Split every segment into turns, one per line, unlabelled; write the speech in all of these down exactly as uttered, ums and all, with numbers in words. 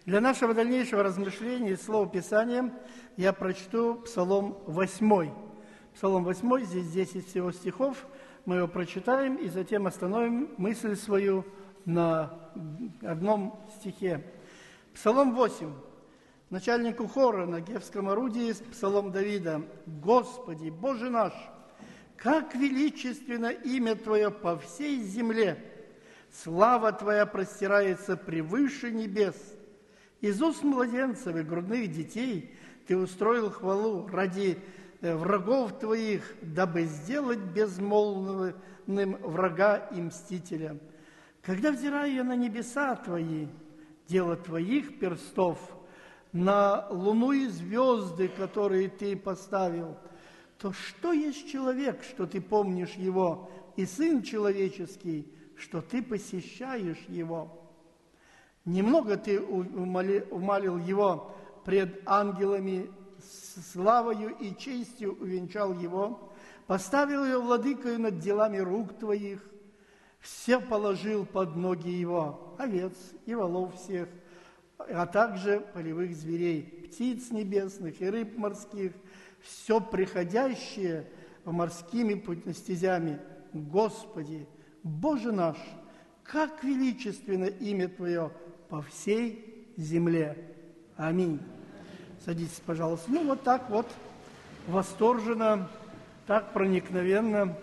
Для нашего дальнейшего размышления и слова Писания я прочту Псалом восьмой. Псалом восьмой, здесь десять всего стихов, мы его прочитаем и затем остановим мысль свою на одном стихе. Псалом восемь. Начальнику хора на гевском орудии Псалом Давида. «Господи, Боже наш, как величественно имя Твое по всей земле! Слава Твоя простирается превыше небес! Из уст младенцев и грудных детей Ты устроил хвалу ради врагов Твоих, дабы сделать безмолвным врага и мстителя. Когда взираю я на небеса Твои, дело Твоих перстов, на луну и звезды, которые Ты поставил, то что есть человек, что Ты помнишь его, и сын человеческий, что Ты посещаешь его? Немного Ты умалил его пред ангелами, славою и честью увенчал его, поставил его владыкою над делами рук Твоих, все положил под ноги его, овец и волов всех, а также полевых зверей, птиц небесных и рыб морских, все приходящее морскими стезями. Господи, Боже наш, как величественно имя Твое по всей земле. Аминь». Садитесь, пожалуйста. Ну, вот так вот восторженно, так проникновенно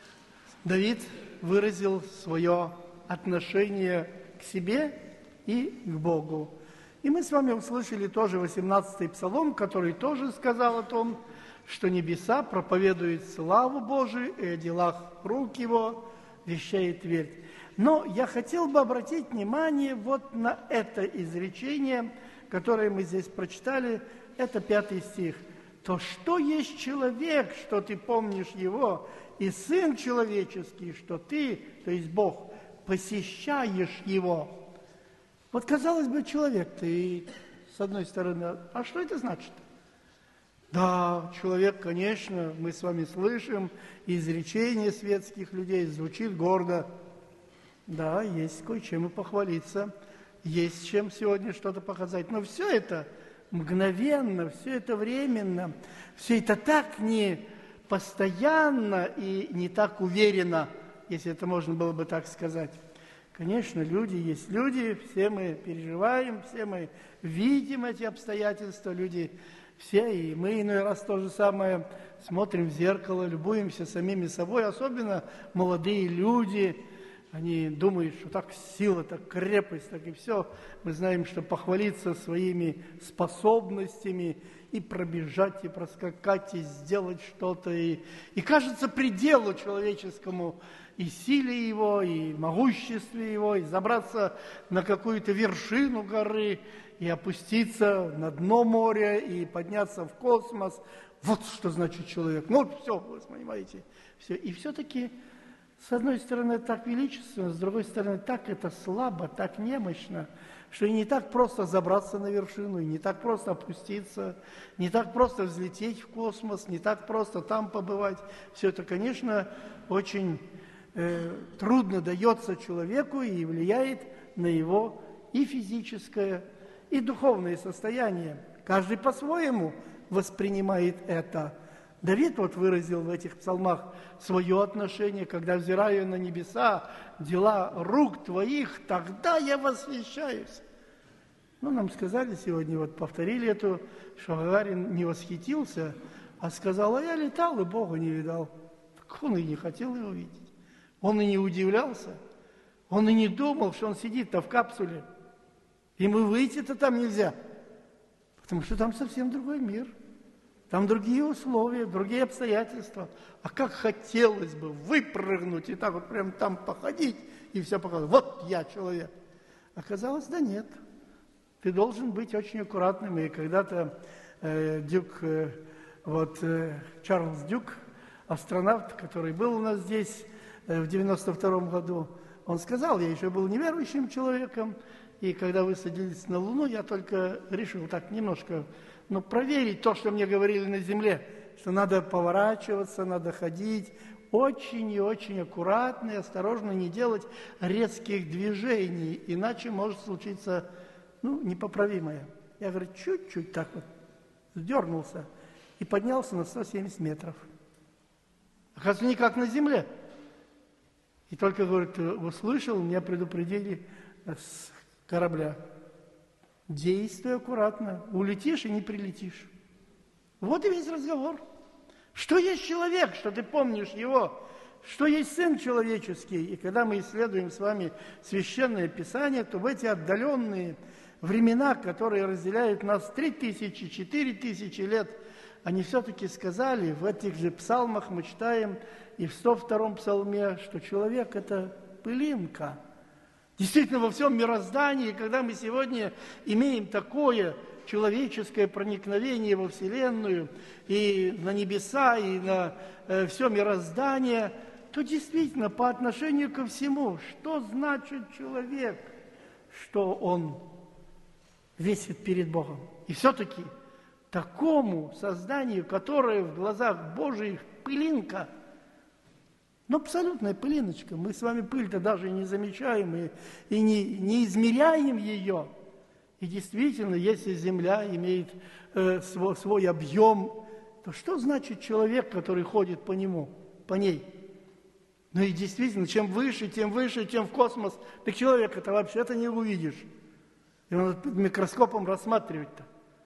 Давид выразил свое отношение к себе и к Богу. И мы с вами услышали тоже восемнадцатый псалом, который тоже сказал о том, что небеса проповедуют славу Божию, и о делах рук Его вещает твердь. Но я хотел бы обратить внимание вот на это изречение, которое мы здесь прочитали, это пятый стих. «То что есть человек, что ты помнишь его, и сын человеческий, что ты, то есть Бог, посещаешь его». Вот, казалось бы, человек-то, и с одной стороны, а что это значит? Да, человек, конечно, мы с вами слышим, изречение светских людей звучит гордо. Да, есть кое-чем и похвалиться, есть чем сегодня что-то показать. Но все это мгновенно, все это временно, все это так не постоянно и не так уверенно, если это можно было бы так сказать. Конечно, люди есть люди, все мы переживаем, все мы видим эти обстоятельства, люди все, и мы иной раз то же самое смотрим в зеркало, любуемся самими собой, особенно молодые люди, они думают, что так сила, так крепость, так и все. Мы знаем, что похвалиться своими способностями и пробежать, и проскакать, и сделать что-то, и, и кажется пределу человеческому и силе его, и могуществе его, и забраться на какую-то вершину горы, и опуститься на дно моря, и подняться в космос. Вот что значит человек. Ну, вот все, вы понимаете, все. И все-таки, с одной стороны, так величественно, с другой стороны, так это слабо, так немощно, что и не так просто забраться на вершину, и не так просто опуститься, не так просто взлететь в космос, не так просто там побывать. Все это, конечно, очень э, трудно дается человеку и влияет на его и физическое, и духовное состояние. Каждый по-своему воспринимает это. Давид вот выразил в этих псалмах свое отношение, когда взираю на небеса, дела рук Твоих, тогда я восхищаюсь. Ну, нам сказали сегодня, вот повторили эту, что Гагарин не восхитился, а сказал, а я летал и Бога не видал. Так он и не хотел его видеть. Он и не удивлялся. Он и не думал, что он сидит-то в капсуле. Ему выйти-то там нельзя, потому что там совсем другой мир. Там другие условия, другие обстоятельства. А как хотелось бы выпрыгнуть и так вот прям там походить и все показать. Вот я человек. Оказалось, да нет. Ты должен быть очень аккуратным. И когда-то э, Дюк, э, вот э, Чарльз Дюк, астронавт, который был у нас здесь э, в девяносто втором году, он сказал, я еще был неверующим человеком, и когда вы садились на Луну, я только решил так немножко, ну, проверить то, что мне говорили на Земле, что надо поворачиваться, надо ходить очень и очень аккуратно и осторожно, не делать резких движений, иначе может случиться, ну, непоправимое. Я, говорю, чуть-чуть так вот сдернулся и поднялся на сто семьдесят метров. Оказывается, не как на земле. И только, говорит, услышал, меня предупредили с корабля. Действуй аккуратно, улетишь и не прилетишь. Вот и весь разговор. Что есть человек, что ты помнишь его? Что есть Сын человеческий? И когда мы исследуем с вами Священное Писание, то в эти отдаленные времена, которые разделяют нас три тысячи, четыре тысячи лет, они все-таки сказали, в этих же псалмах мы читаем, и в сто втором псалме, что человек – это пылинка. Действительно, во всем мироздании, когда мы сегодня имеем такое человеческое проникновение во Вселенную, и на небеса, и на э, все мироздание, то действительно, по отношению ко всему, что значит человек, что он весит перед Богом. И все-таки такому созданию, которое в глазах Божьих пылинка, ну, абсолютная пылиночка, мы с вами пыль-то даже и не замечаем, и, и не, не измеряем ее. И действительно, если Земля имеет э, свой, свой объем, то что значит человек, который ходит по нему, по ней? Ну и действительно, чем выше, тем выше, чем в космос, ты человека-то вообще-то не увидишь. И он под микроскопом рассматривать-то.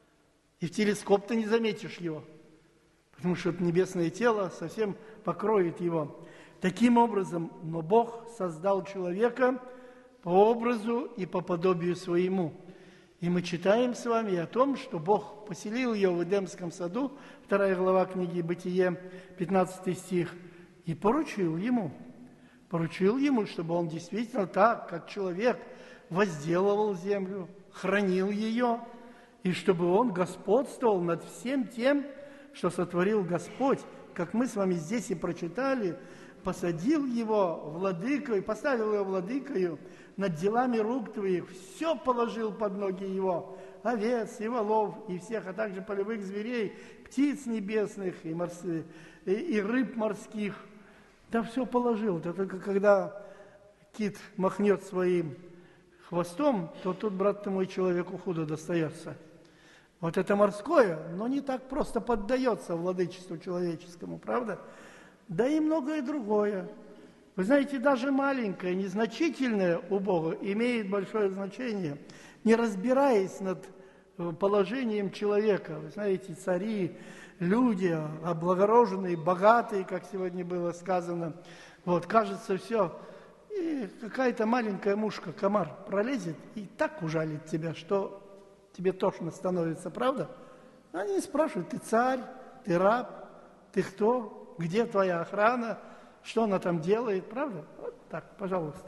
И в телескоп ты не заметишь его, потому что это небесное тело совсем покроет его. Таким образом, но Бог создал человека по образу и по подобию своему. И мы читаем с вами о том, что Бог поселил ее в Эдемском саду, вторая глава книги Бытие, пятнадцатый стих, и поручил ему, поручил ему, чтобы он действительно так, как человек, возделывал землю, хранил ее, и чтобы он господствовал над всем тем, что сотворил Господь, как мы с вами здесь и прочитали, посадил его владыкой, поставил его владыкою над делами рук твоих, все положил под ноги его, овец и волов, и всех, а также полевых зверей, птиц небесных и, морских, и, и рыб морских. Да все положил. Это только когда кит махнет своим хвостом, то тут, брат ты мой, человеку худо достается. Вот это морское, но не так просто поддается владычеству человеческому, правда? Да и многое другое. Вы знаете, даже маленькое, незначительное у Бога имеет большое значение, не разбираясь над положением человека. Вы знаете, цари, люди, облагороженные, богатые, как сегодня было сказано, вот, кажется, все, и какая-то маленькая мушка, комар, пролезет и так ужалит тебя, что тебе тошно становится, правда? Они спрашивают, ты царь, ты раб, ты кто? Где твоя охрана? Что она там делает? Правда? Вот так, пожалуйста.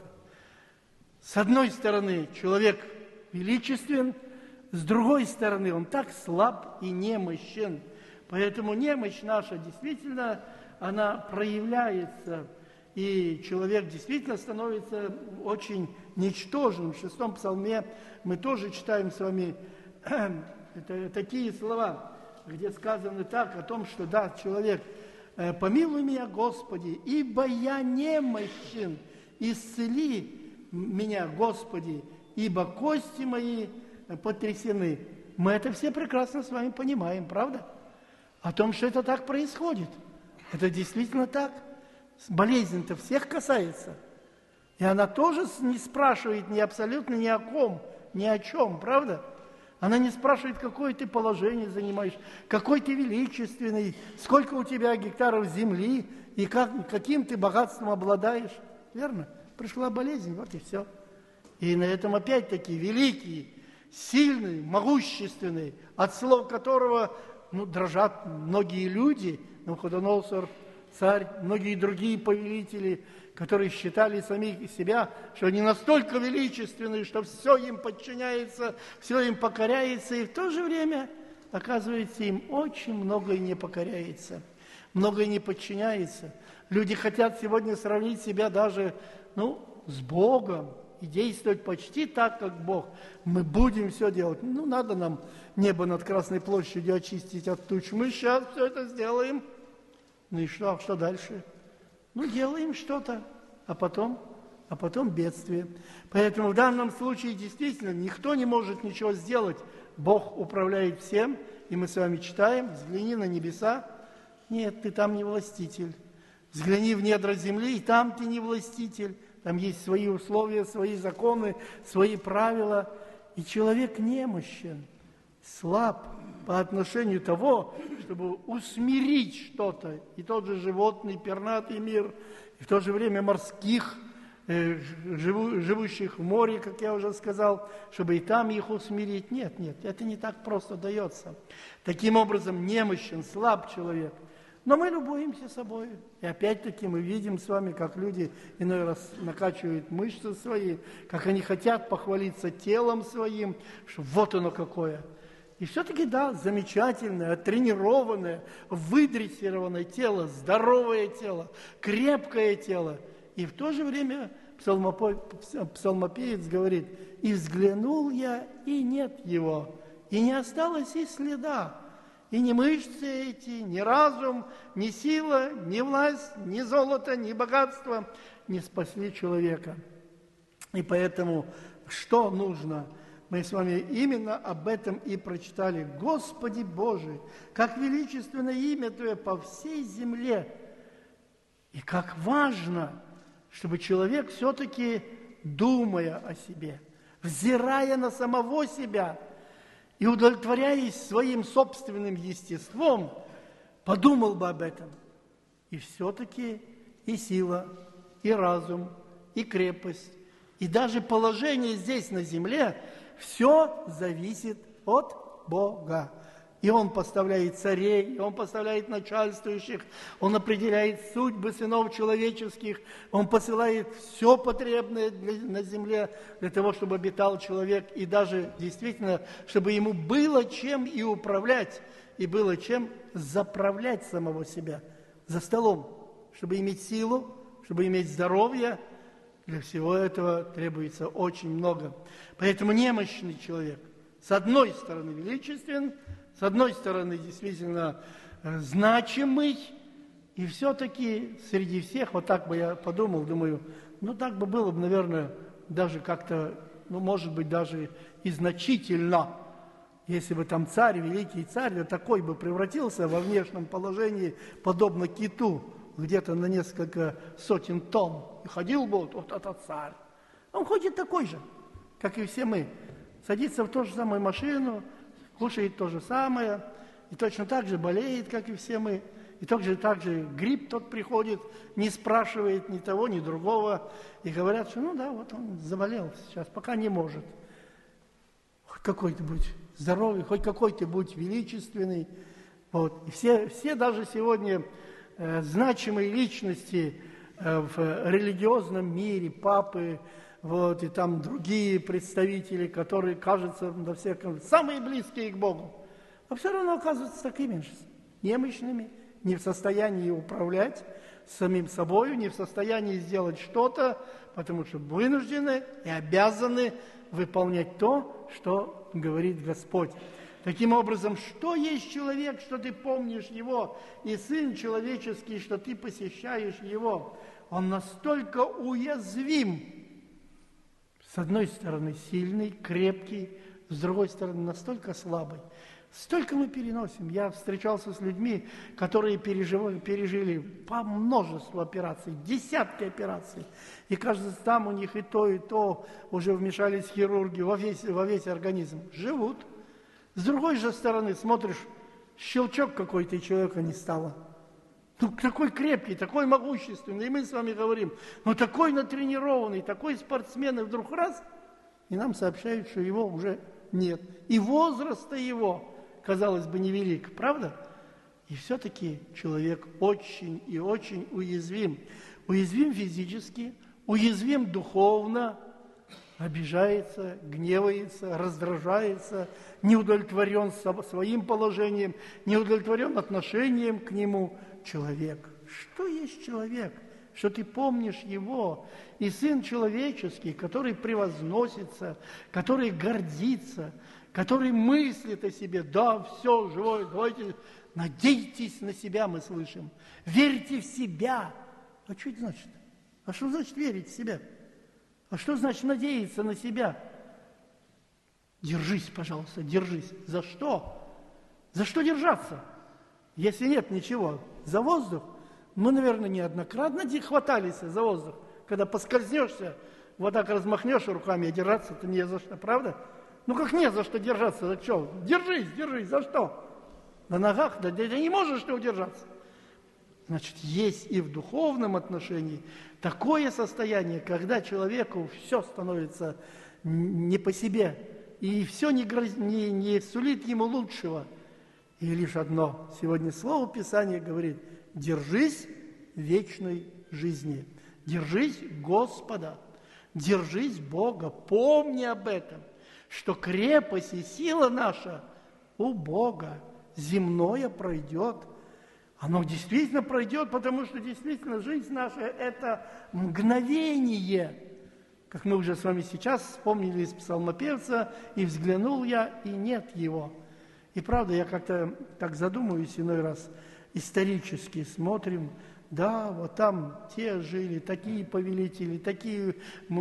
С одной стороны, человек величествен, с другой стороны, он так слаб и немощен. Поэтому немощь наша действительно, она проявляется, и человек действительно становится очень ничтожным. В шестом псалме мы тоже читаем с вами это, такие слова, где сказано так о том, что да, человек, помилуй меня, Господи, ибо я немощен, исцели меня, Господи, ибо кости мои потрясены. Мы это все прекрасно с вами понимаем, правда? О том, что это так происходит. Это действительно так. Болезнь-то всех касается. И она тоже не спрашивает ни абсолютно ни о ком, ни о чем, правда? Она не спрашивает, какое ты положение занимаешь, какой ты величественный, сколько у тебя гектаров земли и как, каким ты богатством обладаешь. Верно? Пришла болезнь, вот и все. И на этом опять-таки великий, сильный, могущественный, от слов которого ну, дрожат многие люди, Навуходоносор, царь, многие другие повелители, которые считали самих себя, что они настолько величественны, что все им подчиняется, все им покоряется, и в то же время, оказывается, им очень многое не покоряется, многое не подчиняется. Люди хотят сегодня сравнить себя даже ну, с Богом и действовать почти так, как Бог. Мы будем все делать. Ну, надо нам небо над Красной площадью очистить от туч. Мы сейчас все это сделаем. Ну и что? А что дальше? Ну, делаем что-то, а потом а потом бедствие. Поэтому в данном случае действительно никто не может ничего сделать. Бог управляет всем, и мы с вами читаем: взгляни на небеса. Нет, ты там не властитель. Взгляни в недра земли, и там ты не властитель. Там есть свои условия, свои законы, свои правила. И человек немощен, слаб по отношению того, чтобы усмирить что-то. И тот же животный, пернатый мир, и в то же время морских, э, живу, живущих в море, как я уже сказал, чтобы и там их усмирить. Нет, нет, это не так просто дается. Таким образом, немощен, слаб человек. Но мы любуемся собой. И опять-таки мы видим с вами, как люди иной раз накачивают мышцы свои, как они хотят похвалиться телом своим, что вот оно какое. И все-таки, да, замечательное, тренированное, выдрессированное тело, здоровое тело, крепкое тело. И в то же время псалмопевец говорит: «И взглянул я, и нет его, и не осталось и следа». И ни мышцы эти, ни разум, ни сила, ни власть, ни золото, ни богатство не спасли человека. И поэтому что нужно? Мы с вами именно об этом и прочитали. Господи Боже, как величественно имя Твое по всей земле. И как важно, чтобы человек все-таки, думая о себе, взирая на самого себя и удовлетворяясь своим собственным естеством, подумал бы об этом. И все-таки и сила, и разум, и крепость, и даже положение здесь на земле, все зависит от Бога. И Он поставляет царей, и Он поставляет начальствующих, Он определяет судьбы сынов человеческих, Он посылает все потребное для, на земле для того, чтобы обитал человек, и даже действительно, чтобы ему было чем и управлять, и было чем заправлять самого себя за столом, чтобы иметь силу, чтобы иметь здоровье. Для всего этого требуется очень много. Поэтому немощный человек, с одной стороны, величествен, с одной стороны, действительно значимый, и все-таки среди всех, вот так бы я подумал, думаю, ну так бы было бы, наверное, даже как-то, ну может быть, даже и значительно, если бы там царь, великий царь, да такой бы превратился во внешнем положении, подобно киту, где-то на несколько сотен тонн, и ходил бы вот, вот этот царь. Он ходит такой же, как и все мы, садится в ту же самую машину, кушает то же самое, и точно так же болеет, как и все мы, и точно так же грипп тот приходит, не спрашивает ни того, ни другого, и говорят, что ну да, вот он заболел сейчас, пока не может. Хоть какой-то будь здоровый, хоть какой-то будь величественный. Вот. И все, все даже сегодня э, значимые личности э, в религиозном мире, папы, вот, и там другие представители, которые кажутся на всех самые близкие к Богу, а все равно оказываются такими же, немощными, не в состоянии управлять самим собой, не в состоянии сделать что-то, потому что вынуждены и обязаны выполнять то, что говорит Господь. Таким образом, что есть человек, что ты помнишь его, и Сын человеческий, что ты посещаешь его, он настолько уязвим. С одной стороны сильный, крепкий, с другой стороны настолько слабый. Столько мы переносим. Я встречался с людьми, которые переживали, пережили по множеству операций, десятки операций. И кажется, там у них и то, и то уже вмешались хирурги во весь, во весь организм. Живут. С другой же стороны смотришь, щелчок какой-то, и человека не стало. Ну, такой крепкий, такой могущественный, и мы с вами говорим, ну, такой натренированный, такой спортсмен, и вдруг раз, и нам сообщают, что его уже нет. И возраста его, казалось бы, невелик, правда? И все-таки человек очень и очень уязвим. Уязвим физически, уязвим духовно, обижается, гневается, раздражается, не удовлетворен своим положением, не удовлетворен отношением к нему. Человек. Что есть человек? Что ты помнишь его? И Сын человеческий, который превозносится, который гордится, который мыслит о себе. Да, все, живое, давайте, надейтесь на себя, мы слышим. Верьте в себя. А что это значит? А что значит верить в себя? А что значит надеяться на себя? Держись, пожалуйста, держись. За что? За что держаться? Если нет ничего, за воздух. Мы, наверное, неоднократно хватались за воздух. Когда поскользнешься, вот так размахнешь руками, а держаться-то не за что, правда? Ну как не за что держаться? За что? Держись, держись, за что? На ногах, да ты не можешь ты удержаться. Значит, есть и в духовном отношении такое состояние, когда человеку все становится не по себе, и все не, гроз... не, не сулит ему лучшего. И лишь одно. Сегодня Слово Писания говорит: держись вечной жизни, держись Господа, держись Бога, помни об этом, что крепость и сила наша у Бога, земное пройдет. Оно действительно пройдет, потому что действительно жизнь наша – это мгновение. Как мы уже с вами сейчас вспомнили из псалмопевца, и взглянул я, и нет его. И правда, я как-то так задумываюсь иной раз, исторически смотрим, да, вот там те жили, такие повелители, такие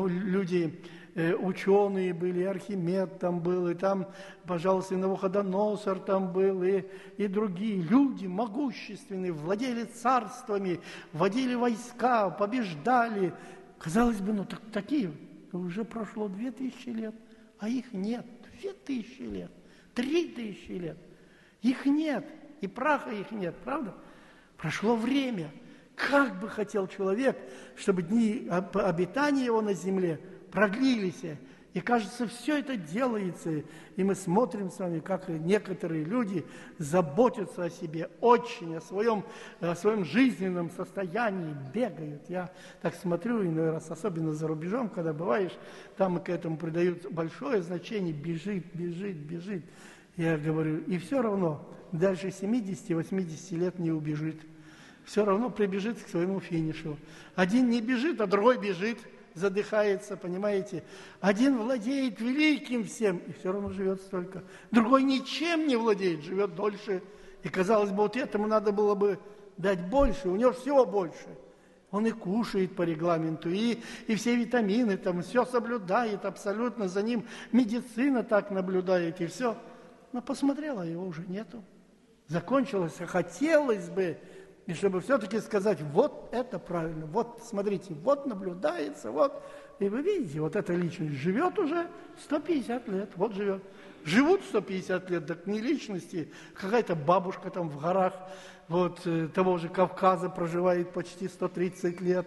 люди, э, ученые были, Архимед там был, и там, пожалуйста, Навуходоносор там был, и, и другие люди могущественные, владели царствами, водили войска, побеждали. Казалось бы, ну так, такие, уже прошло две тысячи лет, а их нет, две тысячи лет, три тысячи лет, их нет, и праха их нет, правда? Прошло время. Как бы хотел человек, чтобы дни обитания его на земле продлились. И кажется, все это делается. И мы смотрим с вами, как некоторые люди заботятся о себе очень, о своем, о своем жизненном состоянии, бегают. Я так смотрю иной раз, особенно за рубежом, когда бываешь, там к этому придают большое значение, бежит, бежит, бежит. Я говорю, и все равно дальше семидесяти-восьмидесяти лет не убежит. Все равно прибежит к своему финишу. Один не бежит, а другой бежит, задыхается, понимаете? Один владеет великим всем, и все равно живет столько. Другой ничем не владеет, живет дольше. И, казалось бы, вот этому надо было бы дать больше, у него всего больше. Он и кушает по регламенту, и, и все витамины, там, все соблюдает абсолютно, за ним медицина так наблюдает, и все. Но посмотрела, его уже нету. Закончилось, хотелось бы, и чтобы все-таки сказать, вот это правильно, вот смотрите, вот наблюдается, вот. И вы видите, вот эта личность живет уже сто пятьдесят лет, вот живет. Живут сто пятьдесят лет, так не личности, какая-то бабушка там в горах, вот того же Кавказа проживает почти сто тридцать лет.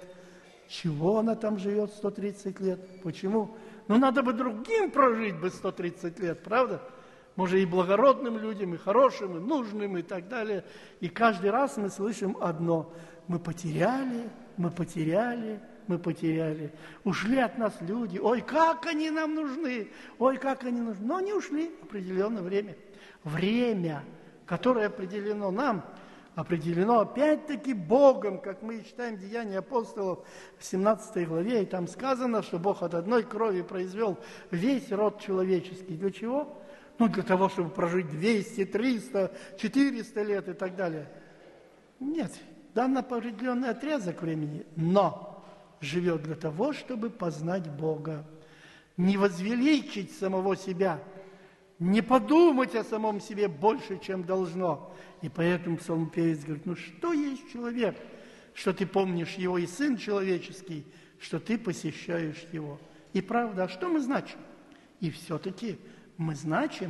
Чего она там живет сто тридцать лет? Почему? Ну, надо бы другим прожить бы сто тридцать лет, правда? Может, и благородным людям, и хорошим, и нужным, и так далее. И каждый раз мы слышим одно. Мы потеряли, мы потеряли, мы потеряли. Ушли от нас люди. Ой, как они нам нужны! Ой, как они нужны! Но они ушли в определенное время. Время, которое определено нам, определено опять-таки Богом, как мы читаем Деяния апостолов в семнадцатой главе, и там сказано, что Бог от одной крови произвел весь род человеческий. Для чего? Ну, для того, чтобы прожить двести, триста, четыреста лет и так далее. Нет, дан определенный отрезок времени, но живет для того, чтобы познать Бога. Не возвеличить самого себя, не подумать о самом себе больше, чем должно. И поэтому псалмопевец говорит, ну что есть человек, что ты помнишь его, и сын человеческий, что ты посещаешь его. И правда, а что мы значим? И все-таки мы значим,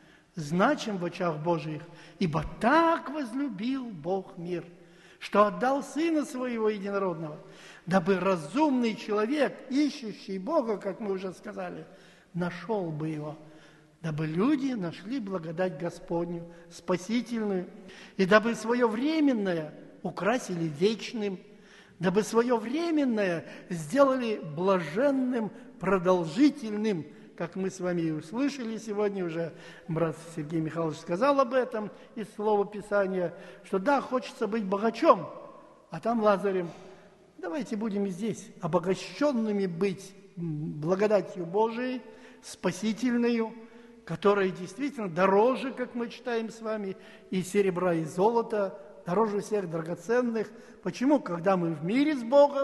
значим в очах Божиих, ибо так возлюбил Бог мир, что отдал Сына Своего Единородного, дабы разумный человек, ищущий Бога, как мы уже сказали, нашел бы Его, дабы люди нашли благодать Господню, спасительную, и дабы свое временное украсили вечным, дабы свое временное сделали блаженным, продолжительным, как мы с вами и услышали сегодня уже, брат Сергей Михайлович сказал об этом из Слова Писания, что да, хочется быть богачом, а там Лазарем. Давайте будем и здесь обогащенными быть благодатью Божией, спасительную, которая действительно дороже, как мы читаем с вами, и серебра, и золота, дороже всех драгоценных. Почему? Когда мы в мире с Богом,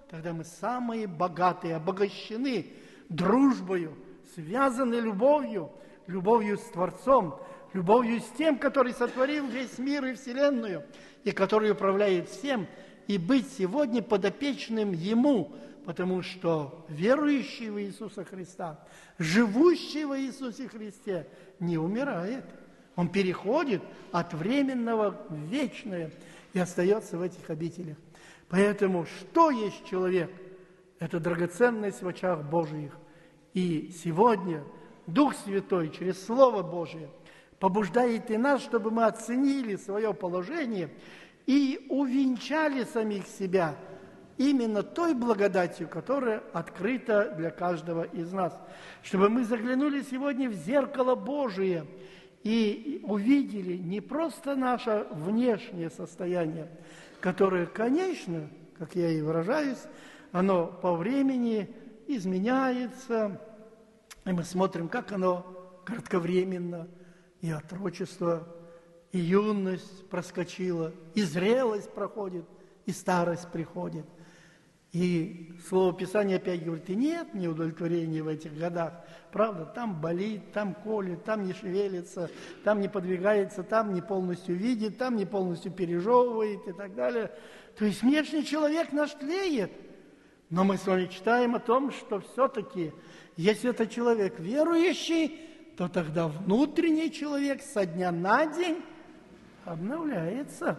тогда мы самые богатые, обогащены дружбою, связаны любовью, любовью с Творцом, любовью с тем, который сотворил весь мир и вселенную, и который управляет всем, и быть сегодня подопечным Ему, потому что верующий в Иисуса Христа, живущий во Иисусе Христе, не умирает. Он переходит от временного в вечное и остается в этих обителях. Поэтому что есть человек? Это драгоценность в очах Божиих. И сегодня Дух Святой через Слово Божие побуждает и нас, чтобы мы оценили свое положение и увенчали самих себя именно той благодатью, которая открыта для каждого из нас. Чтобы мы заглянули сегодня в зеркало Божие и увидели не просто наше внешнее состояние, которое, конечно, как я и выражаюсь, оно по времени изменяется, и мы смотрим, как оно кратковременно, и отрочество, и юность проскочила, и зрелость проходит, и старость приходит. И Слово Писания опять говорит, и нет неудовлетворения в этих годах. Правда, там болит, там колет, там не шевелится, там не подвигается, там не полностью видит, там не полностью пережевывает и так далее. То есть внешний человек наш тлеет. Но мы с вами читаем о том, что все-таки, если это человек верующий, то тогда внутренний человек со дня на день обновляется,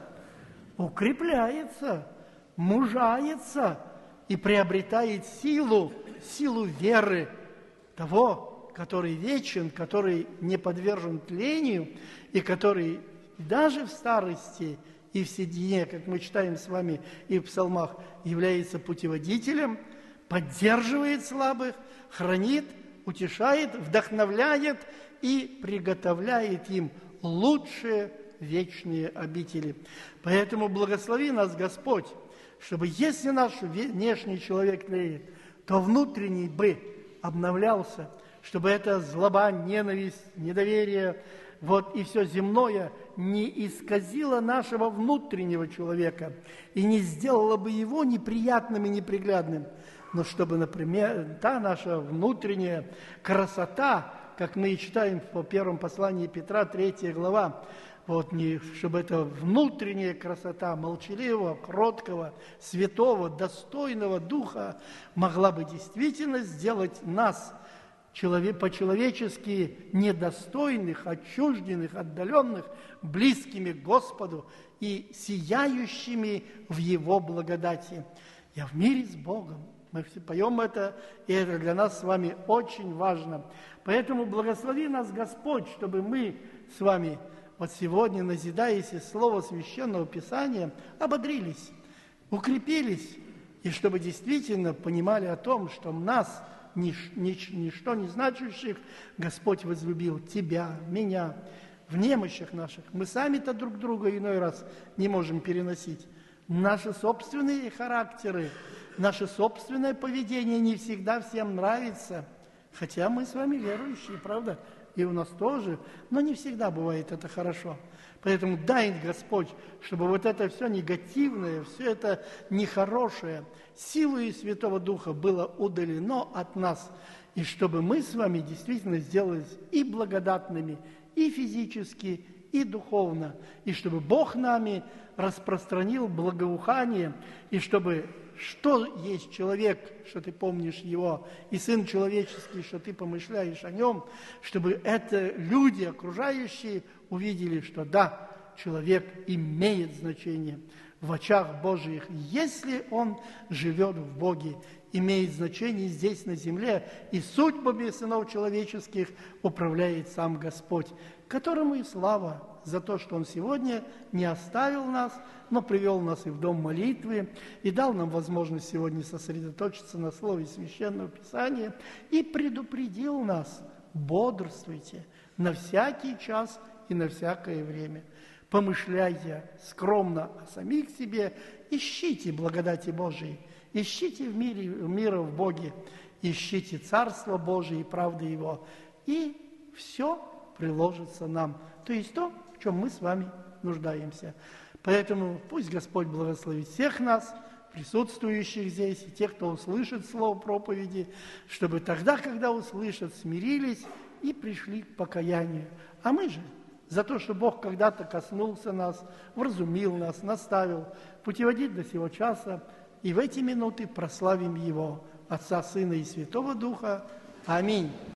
укрепляется, мужается и приобретает силу, силу веры того, который вечен, который не подвержен тлению, и который даже в старости и в седине, как мы читаем с вами и в псалмах, является путеводителем, поддерживает слабых, хранит, утешает, вдохновляет и приготовляет им лучшие вечные обители. Поэтому благослови нас Господь, чтобы если наш внешний человек тлеет, то внутренний бы обновлялся, чтобы эта злоба, ненависть, недоверие, вот и все земное не исказило нашего внутреннего человека и не сделало бы его неприятным и неприглядным. Но чтобы, например, та наша внутренняя красота, как мы и читаем в первом послании Петра, третья глава, вот, не, чтобы эта внутренняя красота молчаливого, кроткого, святого, достойного духа могла бы действительно сделать нас человек, по-человечески недостойных, отчужденных, отдаленных, близкими к Господу и сияющими в Его благодати. Я в мире с Богом. Мы все поем это, и это для нас с вами очень важно. Поэтому благослови нас Господь, чтобы мы с вами вот сегодня, назидаясь из слова Священного Писания, ободрились, укрепились, и чтобы действительно понимали о том, что нас, нич, нич, ничто не значащих, Господь возлюбил тебя, меня, в немощах наших. Мы сами-то друг друга иной раз не можем переносить. Наши собственные характеры, наше собственное поведение не всегда всем нравится, хотя мы с вами верующие, правда? И у нас тоже, но не всегда бывает это хорошо. Поэтому дай Господь, чтобы вот это все негативное, все это нехорошее, силой Святого Духа было удалено от нас, и чтобы мы с вами действительно сделались и благодатными, и физически, и духовно, и чтобы Бог нами распространил благоухание, и чтобы что есть человек, что ты помнишь его, и Сын Человеческий, что ты помышляешь о нем, чтобы это люди, окружающие, увидели, что да, человек имеет значение в очах Божьих, если он живет в Боге, имеет значение здесь, на земле, и судьбами сынов человеческих управляет сам Господь, которому и слава за то, что Он сегодня не оставил нас, но привел нас и в дом молитвы, и дал нам возможность сегодня сосредоточиться на слове Священного Писания, и предупредил нас: бодрствуйте на всякий час и на всякое время. Помышляйте скромно о самих себе, ищите благодати Божией, ищите в мире, мира в Боге, ищите Царство Божие и правды Его, и все приложится нам, то есть то, в чем мы с вами нуждаемся. Поэтому пусть Господь благословит всех нас присутствующих здесь, и тех, кто услышит слово проповеди, чтобы тогда, когда услышат, смирились и пришли к покаянию. А мы же за то, что Бог когда-то коснулся нас, вразумил нас, наставил, путеводит до сего часа, и в эти минуты прославим Его, Отца, Сына и Святого Духа. Аминь.